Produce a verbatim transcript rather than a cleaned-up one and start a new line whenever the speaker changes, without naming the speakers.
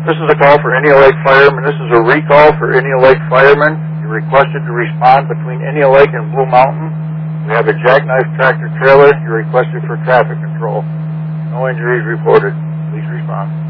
This is a call for Indian Lake firemen. This is a recall for Indian Lake firemen. You're requested to respond between Indian Lake and Blue Mountain. We have a jackknife tractor trailer. You're requested for traffic control. No injuries reported. Please respond.